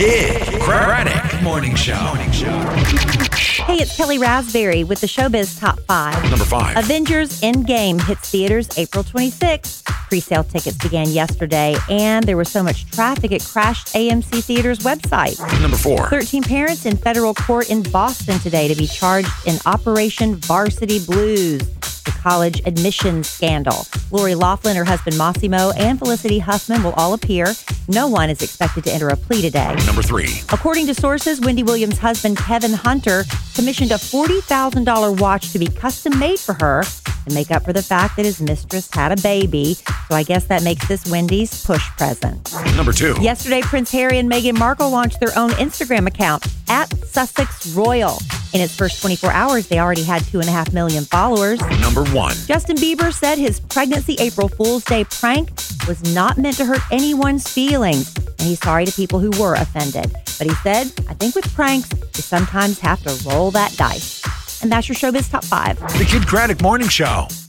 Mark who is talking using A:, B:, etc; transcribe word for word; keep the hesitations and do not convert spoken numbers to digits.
A: Kid Craddock Morning Show. Morning Show.
B: Hey, it's Kelly Raspberry with the Showbiz Top five.
A: Number five.
B: Avengers Endgame hits theaters April twenty-sixth. Pre-sale tickets began yesterday, and there was so much traffic it crashed A M C Theaters' website.
A: Number four.
B: thirteen parents in federal court in Boston today to be charged in Operation Varsity Blues, the college admissions scandal. Lori Loughlin, her husband Massimo, and Felicity Huffman will all appear. No one is expected to enter a plea today.
A: Number three.
B: According to sources, Wendy Williams' husband, Kevin Hunter, commissioned a forty thousand dollars watch to be custom made for her to make up for the fact that his mistress had a baby. So I guess that makes this Wendy's push present.
A: Number two.
B: Yesterday, Prince Harry and Meghan Markle launched their own Instagram account, at Sussex Royal. In its first twenty-four hours, they already had two and a half million followers.
A: Number one.
B: Justin Bieber said his pregnancy April Fool's Day prank was not meant to hurt anyone's feelings, and he's sorry to people who were offended. But he said, I think with pranks, you sometimes have to roll that dice. And that's your Showbiz Top five.
A: The Kid Craddock Morning Show.